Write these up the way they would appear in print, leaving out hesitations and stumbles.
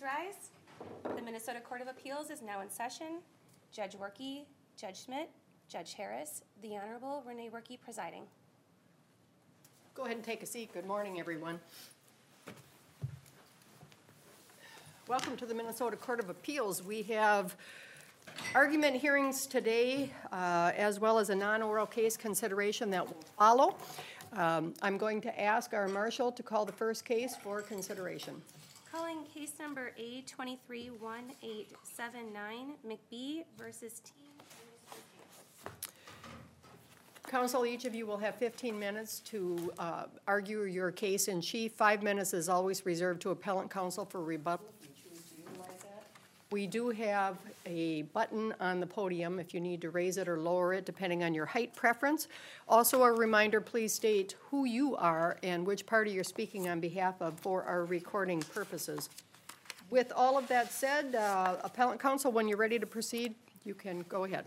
rise. The Minnesota Court of Appeals is now in session. Judge Workey, Judge Schmidt, Judge Harris, the Honorable Renee Workey presiding. Go ahead and take a seat. Good morning, everyone. Welcome to the Minnesota Court of Appeals. We have argument hearings today, as well as a non-oral case consideration that will follow. I'm going to ask our marshal to call the first case for consideration. Calling case number A231879, McBee versus Team. Counsel, each of you will have 15 minutes to argue your case in chief. 5 minutes is always reserved to appellant counsel for rebuttal. We do have a button on the podium if you need to raise it or lower it, depending on your height preference. Also, a reminder, please state who you are and which party you're speaking on behalf of for our recording purposes. With all of that said, appellant counsel, when you're ready to proceed, you can go ahead.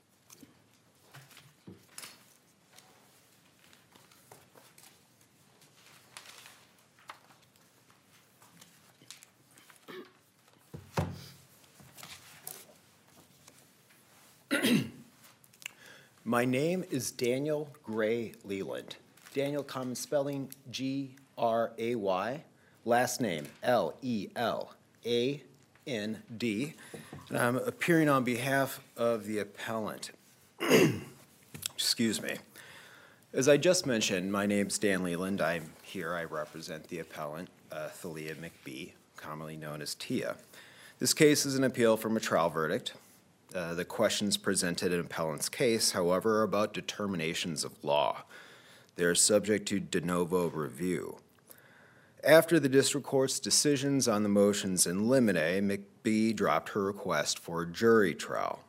My name is Daniel Gray Leland. Daniel, common spelling G-R-A-Y. Last name L-E-L-A-N-D. And I'm appearing on behalf of the appellant. Excuse me. As I just mentioned, my name's Dan Leland. I'm here. I represent the appellant, Thalia McBee, commonly known as Tia. This case is an appeal from a trial verdict. The questions presented in appellant's case, however, are about determinations of law. They are subject to de novo review. After the district court's decisions on the motions in limine, McBee dropped her request for a jury trial.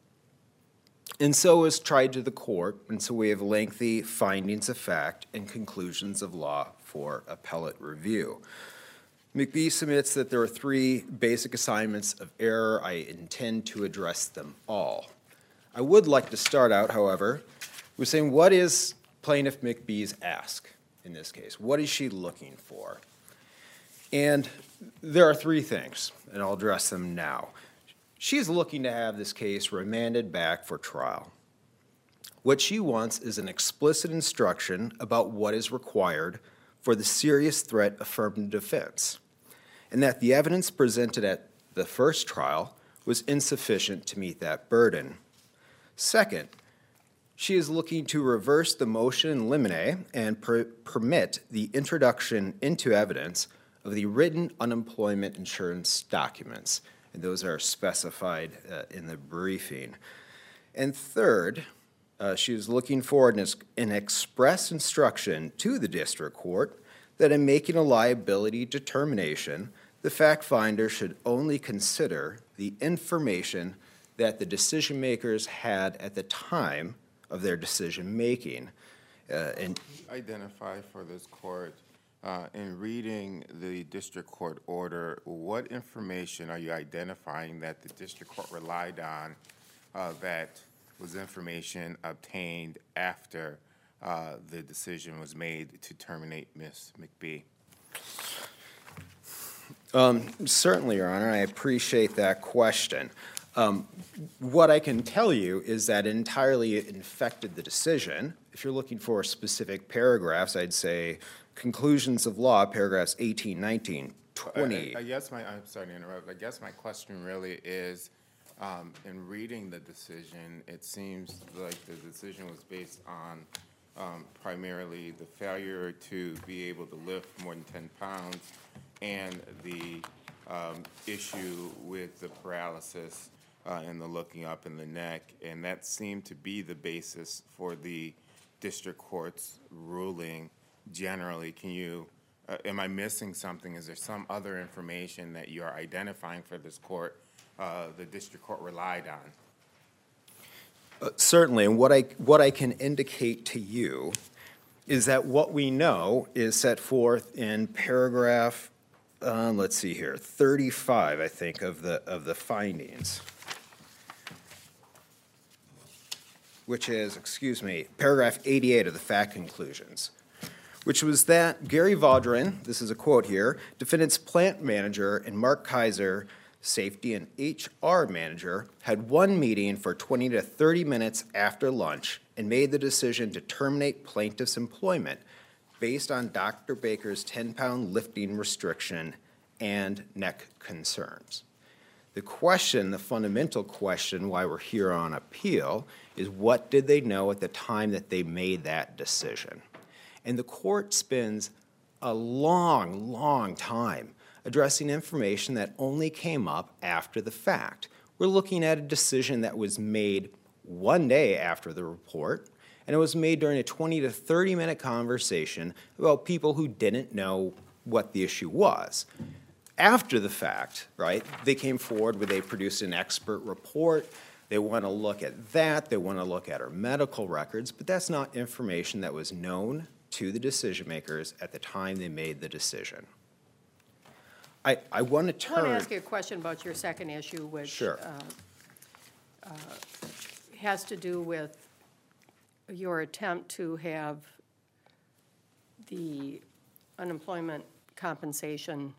And so was tried to the court, and so we have lengthy findings of fact and conclusions of law for appellate review. McBee submits that there are 3 basic assignments of error. I intend to address them all. I would like to start out, however, with saying what is plaintiff McBee's ask in this case? What is she looking for? And there are 3 things, and I'll address them now. She's looking to have this case remanded back for trial. What she wants is an explicit instruction about what is required for the serious threat affirmative defense, and that the evidence presented at the first trial was insufficient to meet that burden. Second, she is looking to reverse the motion in limine and permit the introduction into evidence of the written unemployment insurance documents, and those are specified in the briefing. And third, she is looking for an express instruction to the district court that in making a liability determination, the fact finder should only consider the information that the decision makers had at the time of their decision making. And identify for this court, in reading the district court order, what information are you identifying that the district court relied on that was information obtained after the decision was made to terminate Ms. McBee? Certainly, Your Honor, I appreciate that question. What I can tell you is that entirely it infected the decision. If you're looking for specific paragraphs, I'd say conclusions of law, paragraphs 18, 19, 20. I'm sorry to interrupt. I guess my question really is, in reading the decision, it seems like the decision was based on primarily the failure to be able to lift more than 10 pounds and the issue with the paralysis and the looking up in the neck, and that seemed to be the basis for the district court's ruling generally. Can you, am I missing something? Is there some other information that you are identifying for this court the district court relied on? Certainly, and what I can indicate to you is that what we know is set forth in paragraph, let's see here, 35, I think, of the findings, which is, paragraph 88 of the fact conclusions, which was that Gary Vaudrin, this is a quote here, defendant's plant manager, and Mark Kaiser, safety and HR manager, had one meeting for 20 to 30 minutes after lunch and made the decision to terminate plaintiff's employment based on Dr. Baker's 10-pound lifting restriction and neck concerns. The question, the fundamental question why we're here on appeal, is what did they know at the time that they made that decision? And the court spends a long, long time addressing information that only came up after the fact. We're looking at a decision that was made one day after the report, and it was made during a 20 to 30-minute conversation about people who didn't know what the issue was. After the fact, right, they came forward where they produced an expert report. They want to look at that. They want to look at our medical records, but that's not information that was known to the decision makers at the time they made the decision. I want to turn. I want to ask you a question about your second issue, which Sure. Has to do with your attempt to have the unemployment compensation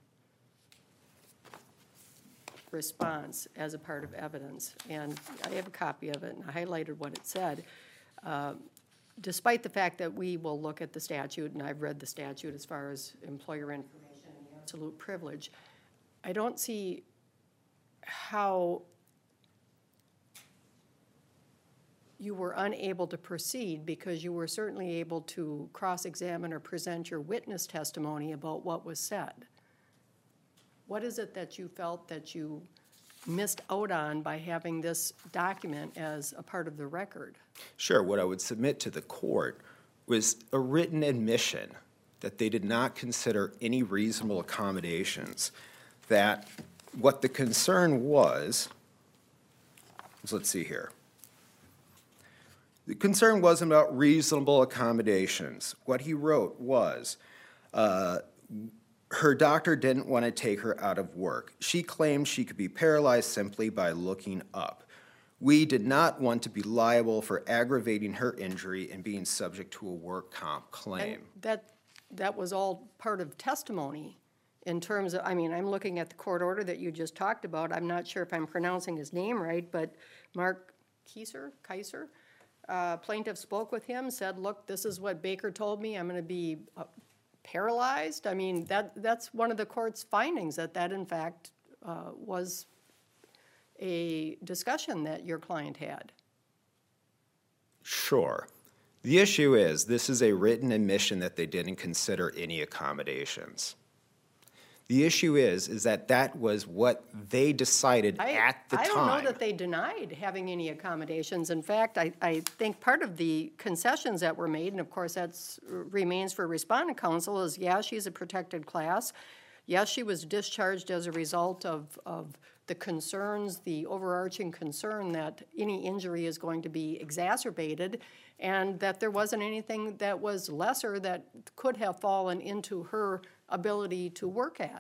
response as a part of evidence. And I have a copy of it, and I highlighted what it said. Despite the fact that we will look at the statute, and I've read the statute as far as employer information and absolute privilege, I don't see how you were unable to proceed, because you were certainly able to cross-examine or present your witness testimony about what was said. What is it that you felt that you missed out on by having this document as a part of the record? Sure. What I would submit to the court was a written admission that they did not consider any reasonable accommodations, that what the concern was, let's see here. The concern wasn't about reasonable accommodations. What he wrote was, her doctor didn't want to take her out of work. She claimed she could be paralyzed simply by looking up. We did not want to be liable for aggravating her injury and being subject to a work comp claim. And that was all part of testimony in terms of, I mean, I'm looking at the court order that you just talked about. I'm not sure if I'm pronouncing his name right, but Mark Kaiser, plaintiff spoke with him, said, look, this is what Baker told me, I'm going to be paralyzed. I mean, that's one of the court's findings, that in fact was a discussion that your client had. Sure. The issue is, this is a written admission that they didn't consider any accommodations. The issue is that was what they decided at the time. I don't know that they denied having any accommodations. In fact, I think part of the concessions that were made, and of course that remains for respondent counsel, is yes, she's a protected class. Yes, she was discharged as a result of the concerns, the overarching concern that any injury is going to be exacerbated, and that there wasn't anything that was lesser that could have fallen into her ability to work at.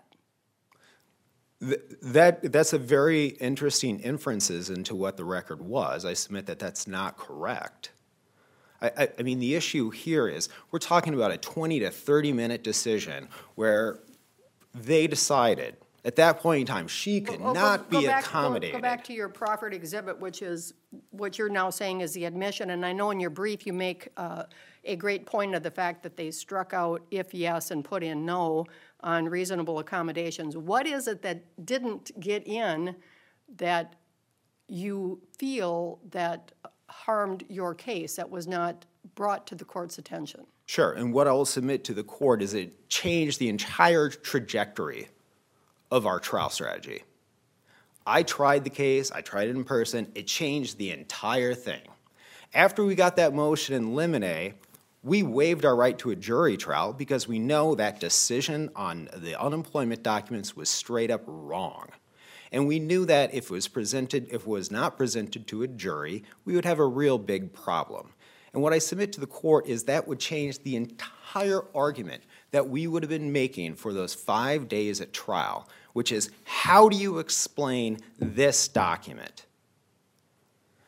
That's a very interesting inferences into what the record was. I submit that that's not correct. I mean, the issue here is we're talking about a 20 to 30-minute decision where they decided at that point in time she could not be accommodated. Go back to your proffered exhibit, which is what you're now saying is the admission. And I know in your brief you make a great point of the fact that they struck out if yes and put in no on reasonable accommodations. What is it that didn't get in that you feel that harmed your case, that was not brought to the court's attention? Sure, and what I will submit to the court is it changed the entire trajectory of our trial strategy. I tried the case, I tried it in person, it changed the entire thing. After we got that motion in limine, we waived our right to a jury trial because we know that decision on the unemployment documents was straight up wrong. And we knew that if it was not presented to a jury, we would have a real big problem. And what I submit to the court is that would change the entire argument that we would have been making for those 5 days at trial, which is, how do you explain this document?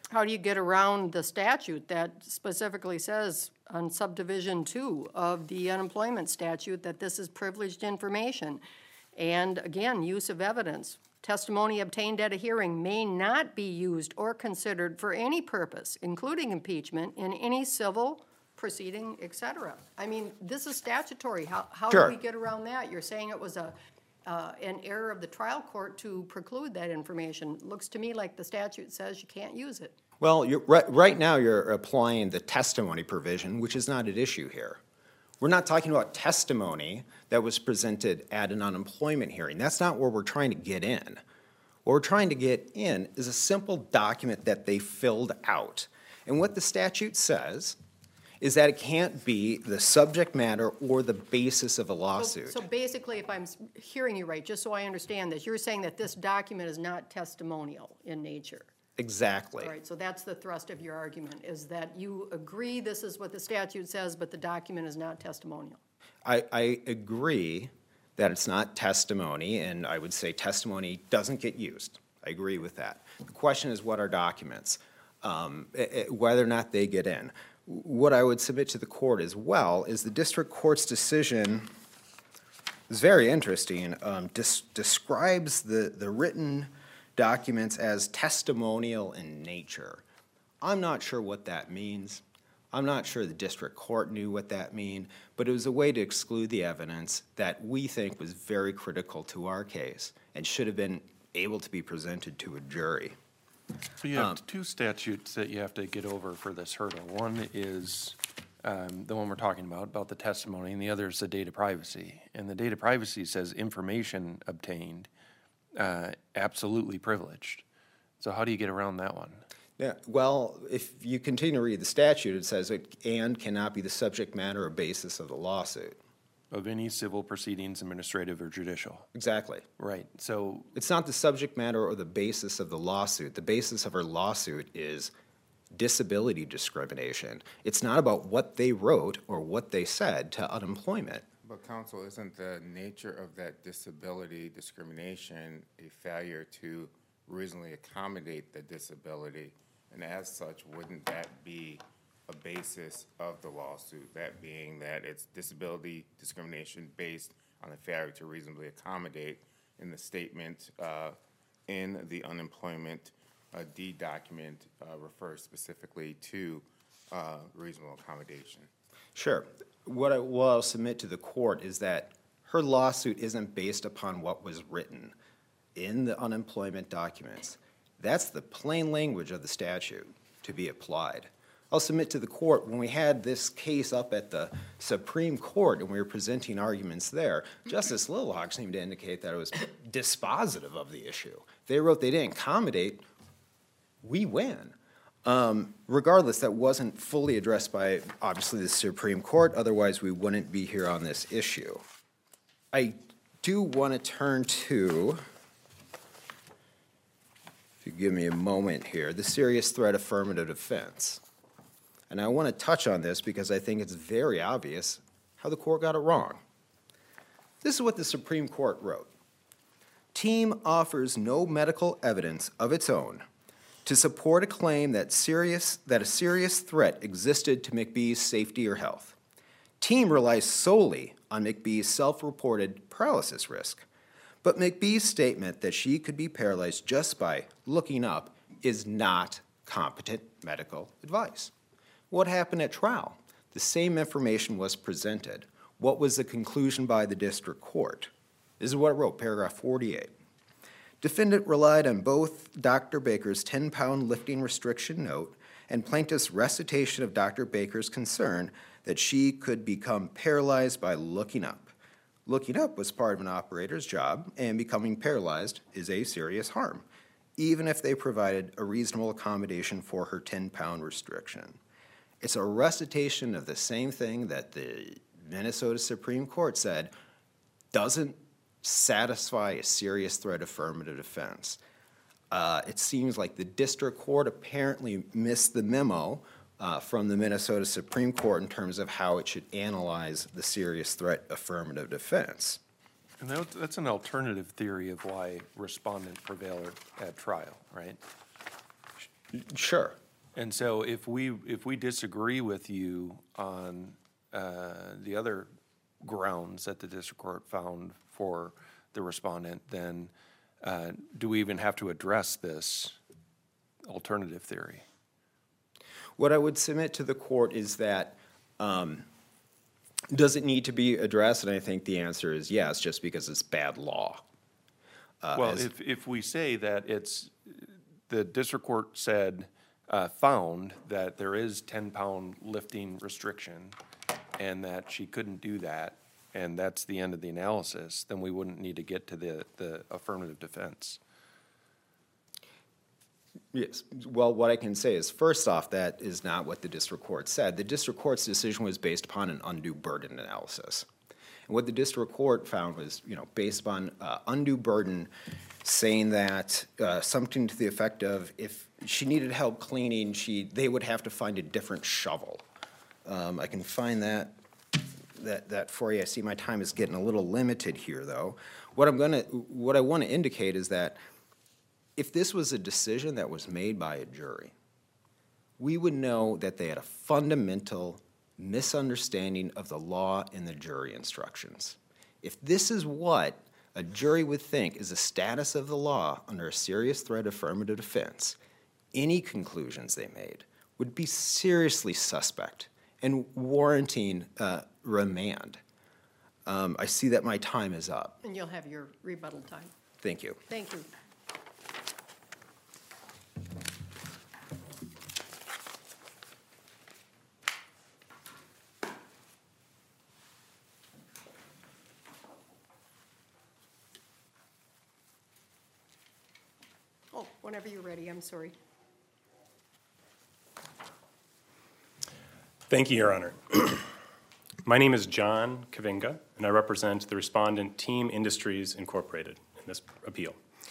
How do you get around the statute that specifically says on subdivision 2 of the unemployment statute that this is privileged information? And again, use of evidence. Testimony obtained at a hearing may not be used or considered for any purpose, including impeachment, in any civil proceeding, et cetera. I mean, this is statutory. How do Sure. we get around that? You're saying it was an error of the trial court to preclude that information. Looks to me like the statute says you can't use it. Well, right now you're applying the testimony provision, which is not at issue here. We're not talking about testimony that was presented at an unemployment hearing. That's not where we're trying to get in. What we're trying to get in is a simple document that they filled out. And what the statute says is that it can't be the subject matter or the basis of a lawsuit. So basically, if I'm hearing you right, just so I understand this, you're saying that this document is not testimonial in nature. Exactly. All right, so that's the thrust of your argument, is that you agree this is what the statute says, but the document is not testimonial. I agree that it's not testimony, and I would say testimony doesn't get used. I agree with that. The question is, what are documents? Whether or not they get in. What I would submit to the court as well is the district court's decision is very interesting. Describes the written documents as testimonial in nature. I'm not sure what that means. I'm not sure the district court knew what that mean, but it was a way to exclude the evidence that we think was very critical to our case and should have been able to be presented to a jury. So you have two statutes that you have to get over for this hurdle. One is the one we're talking about the testimony, and the other is the data privacy. And the data privacy says information obtained, absolutely privileged. So how do you get around that one? Yeah, well, if you continue to read the statute, it says it and cannot be the subject matter or basis of the lawsuit. Of any civil proceedings, administrative or judicial. Exactly. Right, so, It's not the subject matter or the basis of the lawsuit. The basis of her lawsuit is disability discrimination. It's not about what they wrote or what they said to unemployment. But counsel, isn't the nature of that disability discrimination a failure to reasonably accommodate the disability? And as such, wouldn't that be a basis of the lawsuit, that being that it's disability discrimination based on a failure to reasonably accommodate? In the statement in the unemployment D document refers specifically to reasonable accommodation. Sure. What I'll submit to the court is that her lawsuit isn't based upon what was written in the unemployment documents. That's the plain language of the statute to be applied. I'll submit to the court, when we had this case up at the Supreme Court and we were presenting arguments there, Justice Lillock seemed to indicate that it was dispositive of the issue. They wrote they didn't accommodate, we win. Regardless, that wasn't fully addressed by, obviously, the Supreme Court, otherwise we wouldn't be here on this issue. I do want to turn to, if you give me a moment here, the serious threat affirmative defense. And I want to touch on this because I think it's very obvious how the court got it wrong. This is what the Supreme Court wrote. Team offers no medical evidence of its own to support a claim that a serious threat existed to McBee's safety or health. Team relies solely on McBee's self-reported paralysis risk. But McBee's statement that she could be paralyzed just by looking up is not competent medical advice. What happened at trial? The same information was presented. What was the conclusion by the district court? This is what it wrote, paragraph 48. Defendant relied on both Dr. Baker's 10-pound lifting restriction note and plaintiff's recitation of Dr. Baker's concern that she could become paralyzed by looking up. Looking up was part of an operator's job, and becoming paralyzed is a serious harm, even if they provided a reasonable accommodation for her 10-pound restriction. It's a recitation of the same thing that the Minnesota Supreme Court said doesn't satisfy a serious threat affirmative defense. It seems like the district court apparently missed the memo from the Minnesota Supreme Court in terms of how it should analyze the serious threat affirmative defense. and that's an alternative theory of why respondent prevailed at trial, right? Sure. And so if we disagree with you on the other grounds that the district court found for the respondent, then do we even have to address this alternative theory? What I would submit to the court is that, does it need to be addressed? And I think the answer is yes, just because it's bad law. Well, if we say that the district court said, found that there is 10-pound lifting restriction and that she couldn't do that, and that's the end of the analysis, then we wouldn't need to get to the affirmative defense. Yes. Well, what I can say is, first off, that is not what the district court said. The district court's decision was based upon an undue burden analysis. And what the district court found was, based upon undue burden, saying that something to the effect of if she needed help cleaning, they would have to find a different shovel. I can find that for you. I see my time is getting a little limited here, though. What I want to indicate is that if this was a decision that was made by a jury, we would know that they had a fundamental misunderstanding of the law in the jury instructions. If this is what a jury would think is the status of the law under a serious threat affirmative defense, any conclusions they made would be seriously suspect and warranting remand. I see that my time is up. And you'll have your rebuttal time. Thank you. Thank you. Oh, whenever you're ready, I'm sorry. Thank you, Your Honor. My name is John Kavinga, and I represent the respondent Team Industries Incorporated in this appeal.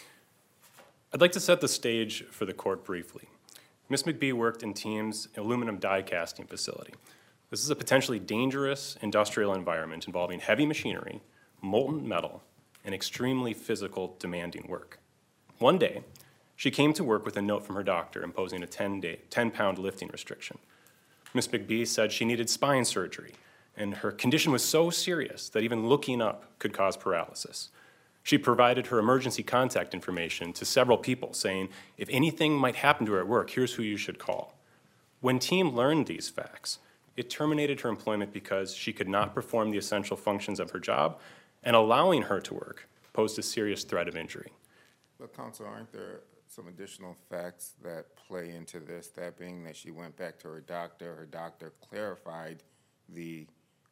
I'd like to set the stage for the court briefly. Ms. McBee worked in Team's aluminum die casting facility. This is a potentially dangerous industrial environment involving heavy machinery, molten metal, and extremely physical, demanding work. One day, she came to work with a note from her doctor imposing a 10-pound lifting restriction. Ms. McBee said she needed spine surgery, and her condition was so serious that even looking up could cause paralysis. She provided her emergency contact information to several people, saying, if anything might happen to her at work, here's who you should call. When Team learned these facts, it terminated her employment because she could not perform the essential functions of her job, and allowing her to work posed a serious threat of injury. But counsel, aren't there some additional facts that play into this, that being that she went back to her doctor clarified the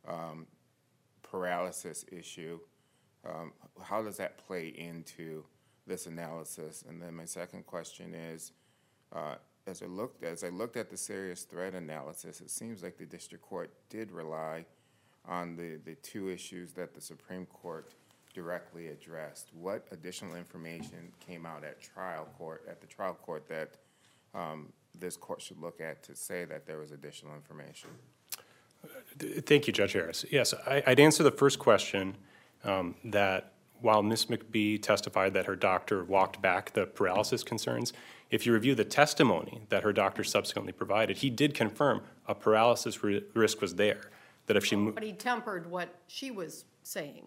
paralysis issue? How does that play into this analysis? And then my second question is, as I looked at the serious threat analysis, it seems like the district court did rely on the two issues that the Supreme Court directly addressed. What additional information came out at the trial court that this court should look at to say that there was additional information? Thank you, Judge Harris. Yes, I'd answer the first question that while Ms. McBee testified that her doctor walked back the paralysis concerns, if you review the testimony that her doctor subsequently provided, he did confirm a paralysis risk was there. That if she moved, But he tempered what she was saying.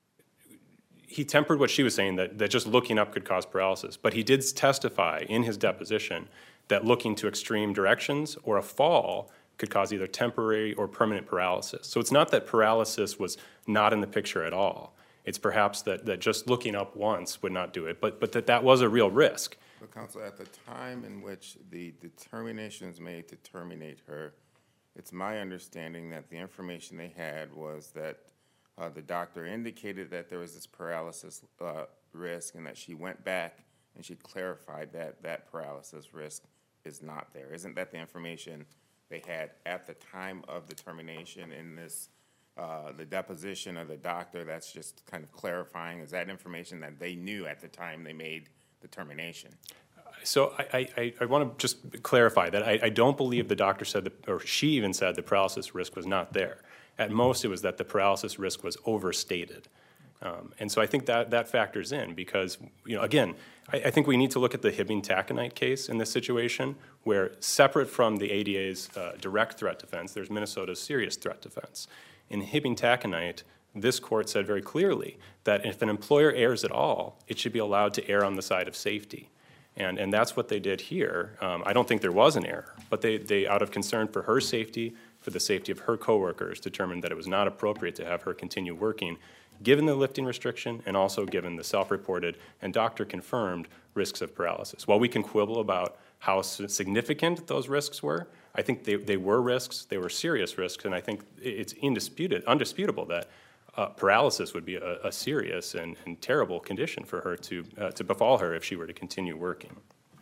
he tempered what she was saying, that just looking up could cause paralysis. But he did testify in his deposition that looking to extreme directions or a fall could cause either temporary or permanent paralysis. So it's not that paralysis was not in the picture at all. It's perhaps that just looking up once would not do it, but that was a real risk. But counsel, at the time in which the determination was made to terminate her, it's my understanding that the information they had was that the doctor indicated that there was this paralysis risk and that she went back and she clarified that that paralysis risk is not there. Isn't that the information they had at the time of the termination in this, the deposition of the doctor? That's just kind of clarifying. Is that information that they knew at the time they made the termination? So I want to just clarify that I don't believe the doctor said that, or she even said the paralysis risk was not there. At most, it was that the paralysis risk was overstated. And so I think that factors in because, again, I think we need to look at the Hibbing-Taconite case in this situation where separate from the ADA's direct threat defense, there's Minnesota's serious threat defense. In Hibbing-Taconite, this court said very clearly that if an employer errs at all, it should be allowed to err on the side of safety. And that's what they did here. I don't think there was an error, but they, out of concern for her safety, for the safety of her coworkers, determined that it was not appropriate to have her continue working, given the lifting restriction and also given the self-reported and doctor-confirmed risks of paralysis. While we can quibble about how significant those risks were, I think they were risks, they were serious risks, and I think it's undisputable that paralysis would be a serious and terrible condition for her to befall her if she were to continue working.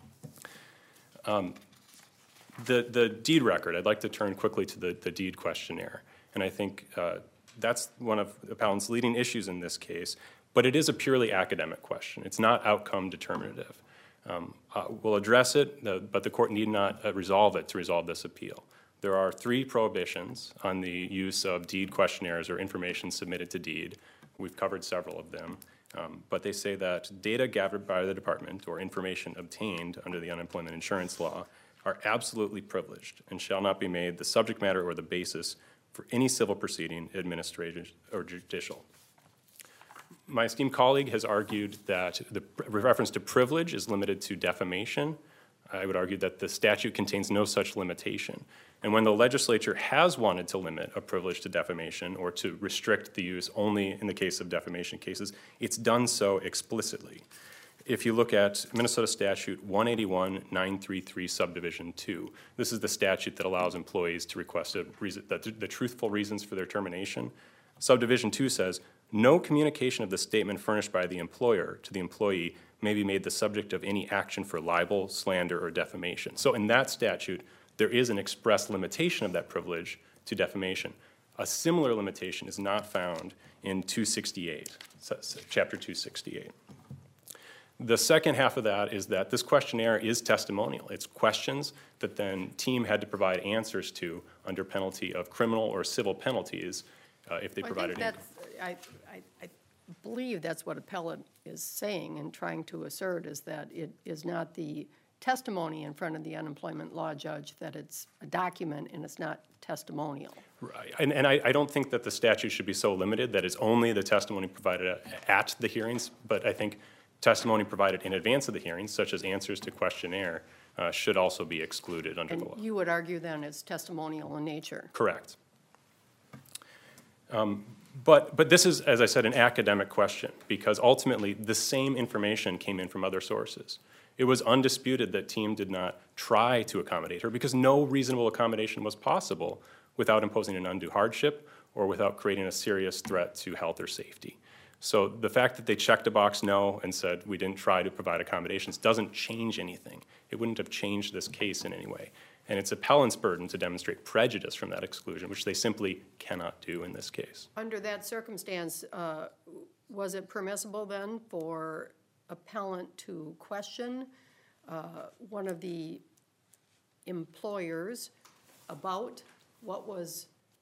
The deed record, I'd like to turn quickly to the deed questionnaire. And I think that's one of the appellant's leading issues in this case, but it is a purely academic question. It's not outcome determinative. We'll address it, but the court need not resolve it to resolve this appeal. There are 3 prohibitions on the use of deed questionnaires or information submitted to deed. We've covered several of them, but they say that data gathered by the department or information obtained under the unemployment insurance law are absolutely privileged and shall not be made the subject matter or the basis for any civil proceeding, administrative or judicial. My esteemed colleague has argued that the reference to privilege is limited to defamation. I would argue that the statute contains no such limitation. And when the legislature has wanted to limit a privilege to defamation or to restrict the use only in the case of defamation cases, it's done so explicitly. If you look at Minnesota Statute 181-933 Subdivision 2, this is the statute that allows employees to request the truthful reasons for their termination. Subdivision 2 says, no communication of the statement furnished by the employer to the employee may be made the subject of any action for libel, slander, or defamation. So in that statute, there is an express limitation of that privilege to defamation. A similar limitation is not found in 268, Chapter 268. The second half of that is that this questionnaire is testimonial. It's questions that then team had to provide answers to under penalty of criminal or civil penalties if they provided income. I believe that's what appellant is saying and trying to assert, is that it is not the testimony in front of the unemployment law judge, that it's a document and it's not testimonial. Right, and I don't think that the statute should be so limited that it's only the testimony provided at the hearings, but I think testimony provided in advance of the hearings, such as answers to questionnaire, should also be excluded under the law. And you would argue then it's testimonial in nature? Correct. But this is, as I said, an academic question, because ultimately the same information came in from other sources. It was undisputed that team did not try to accommodate her because no reasonable accommodation was possible without imposing an undue hardship or without creating a serious threat to health or safety. So the fact that they checked a box no and said we didn't try to provide accommodations doesn't change anything. It wouldn't have changed this case in any way. And it's appellant's burden to demonstrate prejudice from that exclusion, which they simply cannot do in this case. Under that circumstance, was it permissible then for appellant to question one of the employers about what was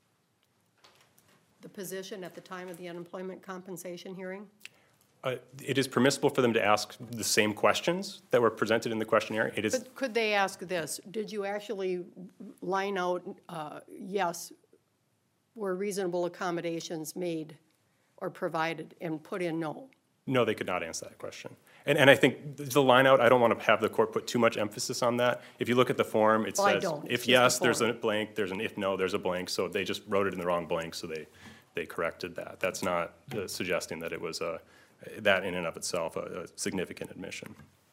the position at the time of the unemployment compensation hearing? It is permissible for them to ask the same questions that were presented in the questionnaire. It is. But could they ask this? Did you actually line out, yes, were reasonable accommodations made or provided, and put in no? No, they could not answer that question. And I think the line out, I don't want to have the court put too much emphasis on that. If you look at the form, it says, if yes, there's a blank, there's an if no, there's a blank. So they just wrote it in the wrong blank, so they corrected that. That's not suggesting that it was that in and of itself a significant admission.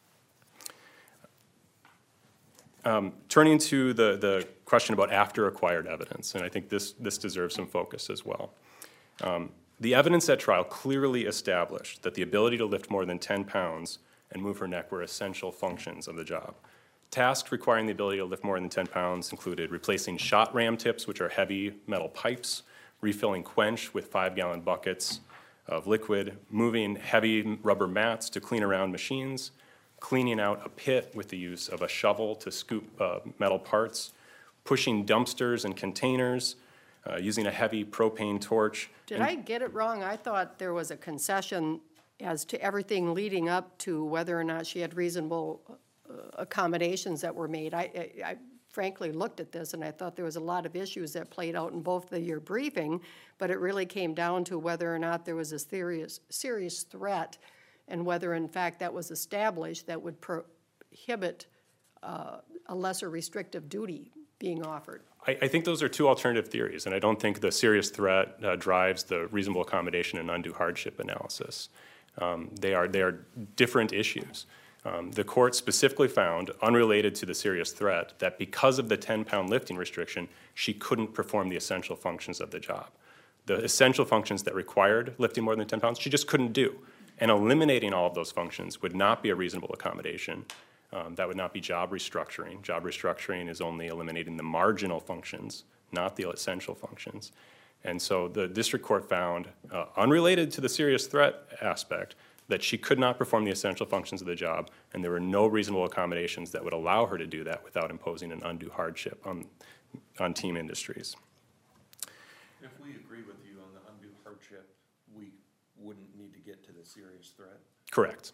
Turning to the question about after acquired evidence, and I think this deserves some focus as well. The evidence at trial clearly established that the ability to lift more than 10 pounds and move her neck were essential functions of the job. Tasks requiring the ability to lift more than 10 pounds included replacing shot ram tips, which are heavy metal pipes, refilling quench with 5-gallon buckets of liquid, moving heavy rubber mats to clean around machines, cleaning out a pit with the use of a shovel to scoop metal parts, pushing dumpsters and containers, using a heavy propane torch. Did I get it wrong? I thought there was a concession as to everything leading up to whether or not she had reasonable accommodations that were made. I frankly looked at this, and I thought there was a lot of issues that played out in both your briefing, but it really came down to whether or not there was a serious threat and whether, in fact, that was established that would prohibit a lesser restrictive duty being offered. I think those are two alternative theories, and I don't think the serious threat drives the reasonable accommodation and undue hardship analysis. They are different issues. The court specifically found, unrelated to the serious threat, that because of the 10-pound lifting restriction, she couldn't perform the essential functions of the job. The essential functions that required lifting more than 10 pounds, she just couldn't do. And eliminating all of those functions would not be a reasonable accommodation. That would not be job restructuring. Job restructuring is only eliminating the marginal functions, not the essential functions. And so the district court found, unrelated to the serious threat aspect, that she could not perform the essential functions of the job, and there were no reasonable accommodations that would allow her to do that without imposing an undue hardship on Team Industries. If we agree with you on the undue hardship, we wouldn't need to get to the serious threat? Correct.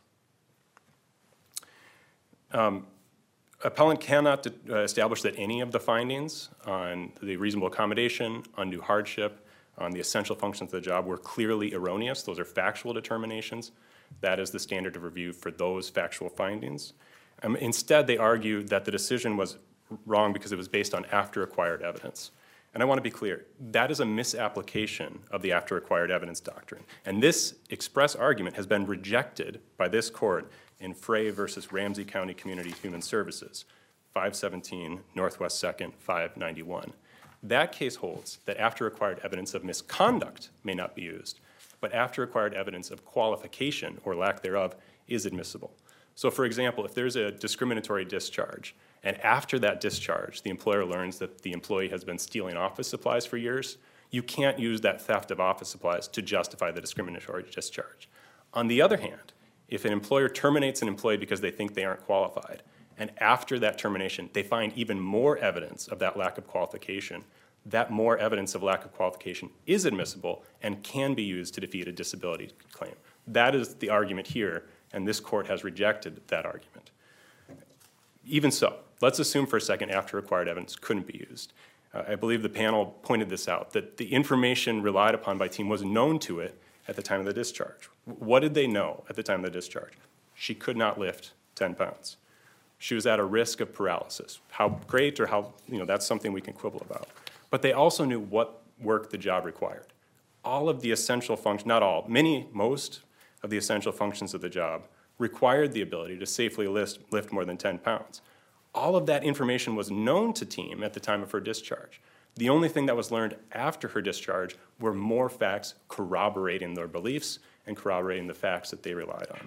Appellant cannot establish that any of the findings on the reasonable accommodation, undue hardship, on the essential functions of the job were clearly erroneous. Those are factual determinations. That is the standard of review for those factual findings. Instead, they argue that the decision was wrong because it was based on after-acquired evidence. And I want to be clear, that is a misapplication of the after-acquired evidence doctrine. And this express argument has been rejected by this court in Frey versus Ramsey County Community Human Services, 517 Northwest 2nd, 591. That case holds that after-acquired evidence of misconduct may not be used, but after-acquired evidence of qualification or lack thereof is admissible. So for example, if there's a discriminatory discharge, and after that discharge, the employer learns that the employee has been stealing office supplies for years, you can't use that theft of office supplies to justify the discriminatory discharge. On the other hand, if an employer terminates an employee because they think they aren't qualified, and after that termination, they find even more evidence of that lack of qualification, that more evidence of lack of qualification is admissible and can be used to defeat a disability claim. That is the argument here, and this court has rejected that argument. Even so, let's assume for a second after-acquired evidence couldn't be used. I believe the panel pointed this out, that the information relied upon by Team was known to it at the time of the discharge. What did they know at the time of the discharge? She could not lift 10 pounds. She was at a risk of paralysis. How great or how, that's something we can quibble about. But they also knew what work the job required. All of the essential functions, not all, most of the essential functions of the job required the ability to safely lift more than 10 pounds. All of that information was known to Team at the time of her discharge. The only thing that was learned after her discharge were more facts corroborating their beliefs and corroborating the facts that they relied on.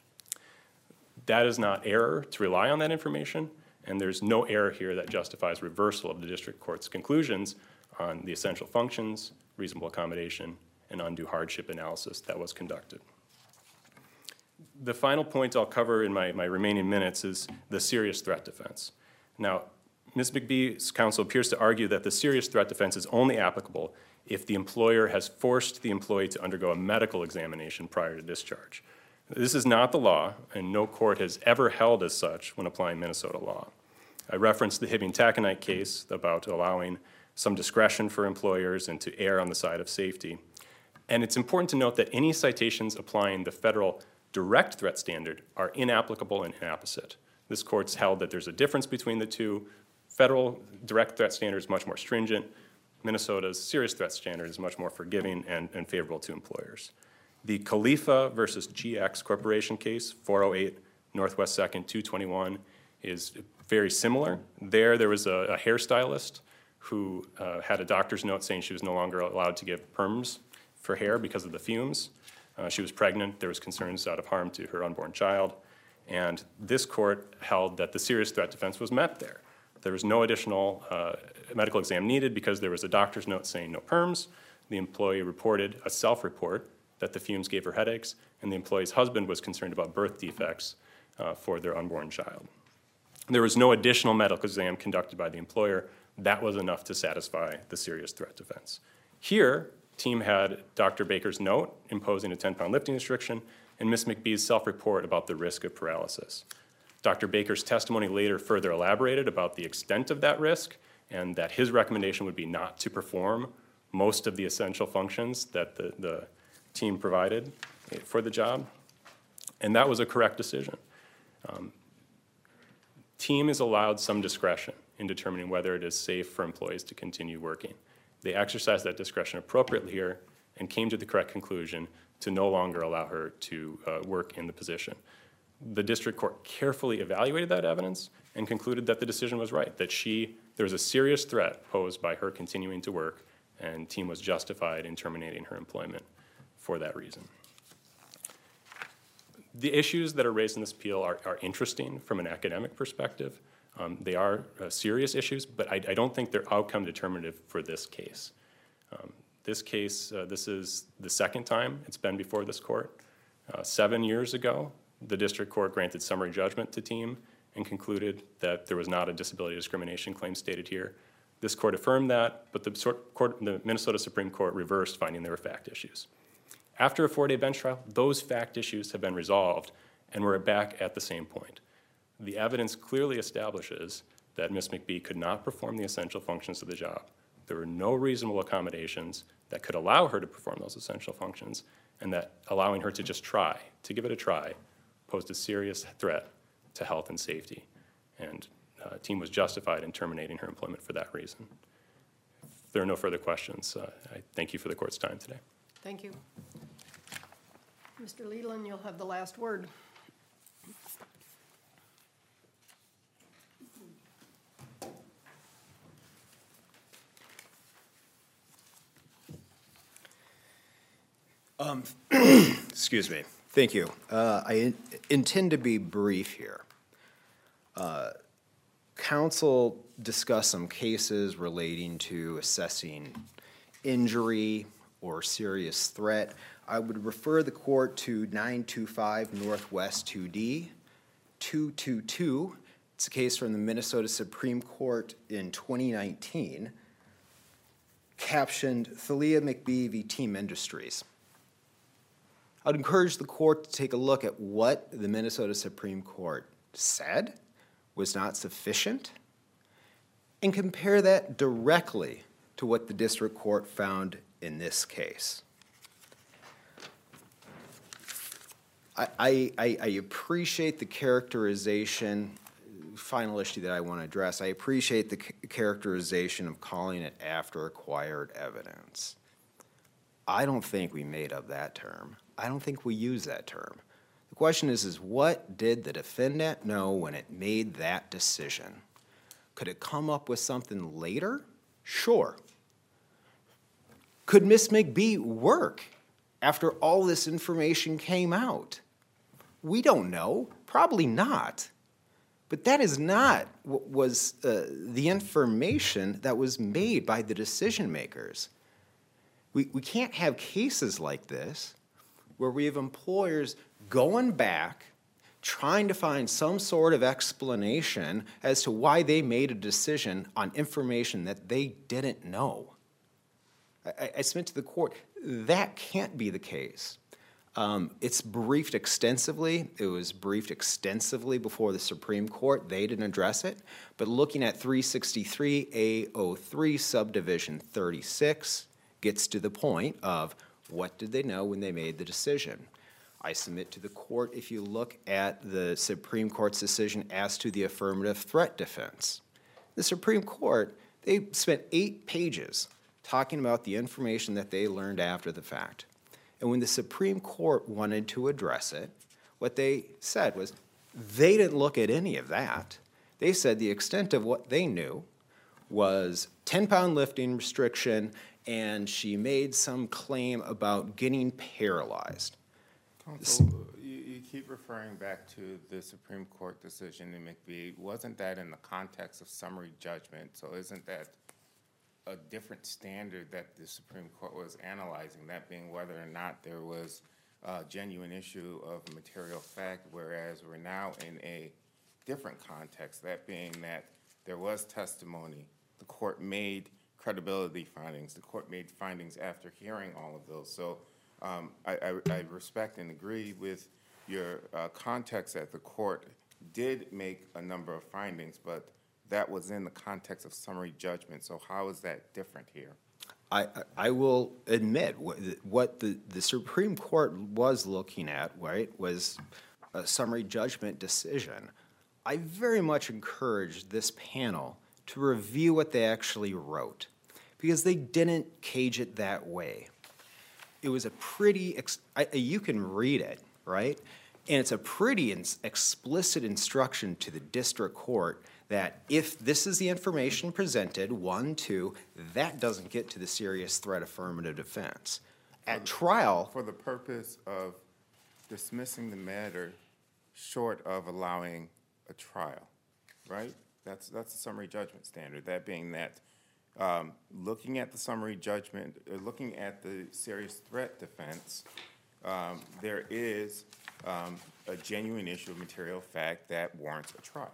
That is not error to rely on that information, and there's no error here that justifies reversal of the district court's conclusions on the essential functions, reasonable accommodation, and undue hardship analysis that was conducted. The final point I'll cover in my remaining minutes is the serious threat defense. Now, Ms. McBee's counsel appears to argue that the serious threat defense is only applicable if the employer has forced the employee to undergo a medical examination prior to discharge. This is not the law, and no court has ever held as such when applying Minnesota law. I referenced the Hibbing-Taconite case about allowing some discretion for employers and to err on the side of safety. And it's important to note that any citations applying the federal direct threat standard are inapplicable and inapposite. This court's held that there's a difference between the two. Federal direct threat standard is much more stringent. Minnesota's serious threat standard is much more forgiving and favorable to employers. The Khalifa versus GX Corporation case, 408 Northwest 2nd, 221, is very similar. There was a hairstylist who had a doctor's note saying she was no longer allowed to give perms for hair because of the fumes. She was pregnant. There was concerns out of harm to her unborn child. And this court held that the serious threat defense was met there. There was no additional medical exam needed because there was a doctor's note saying no perms. The employee reported a self-report that the fumes gave her headaches, and the employee's husband was concerned about birth defects for their unborn child. There was no additional medical exam conducted by the employer. that was enough to satisfy the serious threat defense. Here, team had Dr. Baker's note imposing a 10-pound lifting restriction and Ms. McBee's self-report about the risk of paralysis. Dr. Baker's testimony later further elaborated about the extent of that risk and that his recommendation would be not to perform most of the essential functions that the team provided for the job. And that was a correct decision. Team is allowed some discretion in determining whether it is safe for employees to continue working. They exercised that discretion appropriately here and came to the correct conclusion to no longer allow her to work in the position. The district court carefully evaluated that evidence and concluded that the decision was right, that there was a serious threat posed by her continuing to work, and team was justified in terminating her employment for that reason. The issues that are raised in this appeal are interesting from an academic perspective. They are serious issues, but I don't think they're outcome determinative for this case. This case, this is the second time it's been before this court. 7 years ago, the district court granted summary judgment to team and concluded that there was not a disability discrimination claim stated here. This court affirmed that, but the Minnesota Supreme Court reversed, finding there were fact issues. After a 4-day bench trial, those fact issues have been resolved, and we're back at the same point. The evidence clearly establishes that Ms. McBee could not perform the essential functions of the job. There were no reasonable accommodations that could allow her to perform those essential functions, and that allowing her to just try, to give it a try, posed a serious threat to health and safety. And team was justified in terminating her employment for that reason. If there are no further questions, I thank you for the court's time today. Thank you. Mr. Leland, you'll have the last word. Excuse me. Thank you. I intend to be brief here. Council discussed some cases relating to assessing injury or serious threat. I would refer the court to 925 Northwest 2D 222. It's a case from the Minnesota Supreme Court in 2019, captioned Thalia McBee v. Team Industries. I'd encourage the court to take a look at what the Minnesota Supreme Court said was not sufficient and compare that directly to what the district court found in this case. I appreciate the characterization, final issue that I want to address, I appreciate the characterization of calling it after acquired evidence. I don't think we made up that term. I don't think we use that term. The question is what did the defendant know when it made that decision? Could it come up with something later? Sure. Could Ms. McBee work after all this information came out? We don't know. Probably not. But that is not what was the information that was made by the decision makers. We can't have cases like this where we have employers going back, trying to find some sort of explanation as to why they made a decision on information that they didn't know. I submit to the court, that can't be the case. It's briefed extensively. It was briefed extensively before the Supreme Court. They didn't address it. But looking at 363A03 subdivision 36 gets to the point of what did they know when they made the decision. I submit to the court, if you look at the Supreme Court's decision as to the affirmative threat defense, the Supreme Court, they spent 8 pages talking about the information that they learned after the fact. And when the Supreme Court wanted to address it, what they said was they didn't look at any of that. They said the extent of what they knew was 10-pound lifting restriction, and she made some claim about getting paralyzed. Counsel, you keep referring back to the Supreme Court decision in McBee. Wasn't that in the context of summary judgment? So isn't that a different standard that the Supreme Court was analyzing, that being whether or not there was a genuine issue of material fact, whereas we're now in a different context, that being that there was testimony the court made credibility findings. The court made findings after hearing all of those. So I respect and agree with your context that the court did make a number of findings, but that was in the context of summary judgment. So how is that different here? I will admit, what the Supreme Court was looking at, right, was a summary judgment decision. I very much encourage this panel to review what they actually wrote, because they didn't cage it that way. It was a pretty, you can read it, right? And it's a pretty explicit instruction to the district court that if this is the information presented, 1, 2, that doesn't get to the serious threat affirmative defense. At trial, For the purpose of dismissing the matter short of allowing a trial, right? That's the summary judgment standard. That being that, looking at the summary judgment, looking at the serious threat defense, there is a genuine issue of material fact that warrants a trial.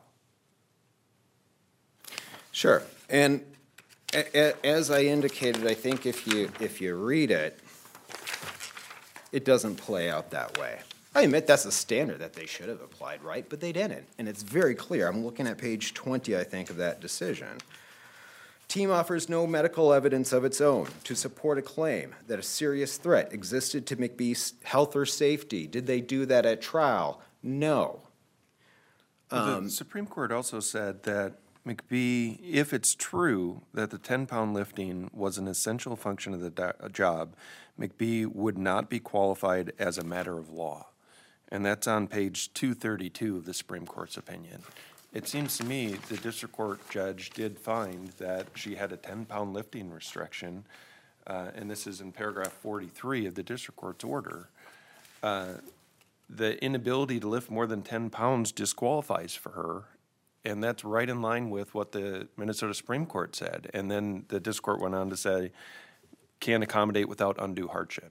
sure. And as I indicated, I think if you read it, it doesn't play out that way. I admit that's a standard that they should have applied, right? But they didn't, and it's very clear. I'm looking at page 20, I think, of that decision. Team offers no medical evidence of its own to support a claim that a serious threat existed to McBee's health or safety. Did they do that at trial? No. The Supreme Court also said that McBee, if it's true that the 10-pound lifting was an essential function of the job, McBee would not be qualified as a matter of law. And that's on page 232 of the Supreme Court's opinion. It seems to me the district court judge did find that she had a 10-pound lifting restriction, and this is in paragraph 43 of the district court's order. The inability to lift more than 10 pounds disqualifies for her, and that's right in line with what the Minnesota Supreme Court said. And then the district court went on to say, can accommodate without undue hardship.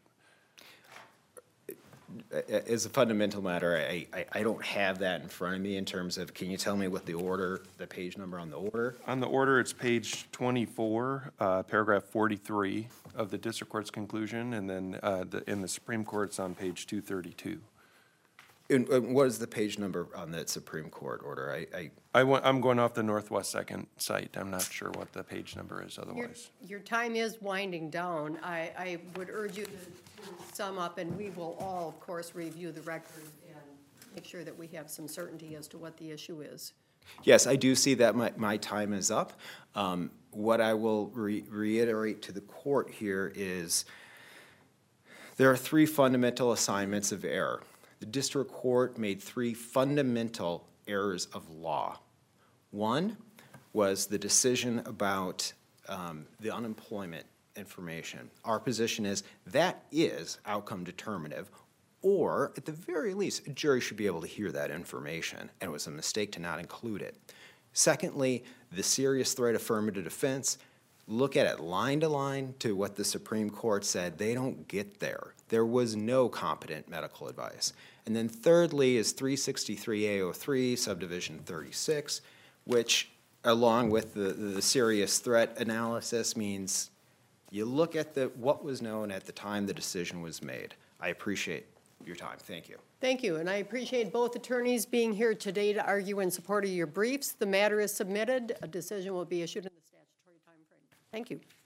As a fundamental matter, I don't have that in front of me in terms of, can you tell me what the order, the page number on the order? On the order, it's page 24, paragraph 43 of the district court's conclusion, and then in the Supreme Court's on page 232. And what is the page number on that Supreme Court order? I'm going off the Northwest Second site. I'm not sure what the page number is otherwise. Your time is winding down. I would urge you to sum up, and we will all, of course, review the record and make sure that we have some certainty as to what the issue is. Yes, I do see that my time is up. What I will reiterate to the court here is there are 3 fundamental assignments of error. The district court made 3 fundamental errors of law. One was the decision about the unemployment information. Our position is that is outcome determinative, or at the very least, a jury should be able to hear that information, and it was a mistake to not include it. Secondly, the serious threat affirmative defense, look at it line to line to what the Supreme Court said. They don't get there. There was no competent medical advice. And then thirdly is 363A03, subdivision 36, which along with the serious threat analysis means you look at what was known at the time the decision was made. I appreciate your time. Thank you. Thank you, and I appreciate both attorneys being here today to argue in support of your briefs. The matter is submitted. A decision will be issued in the statutory time frame. Thank you.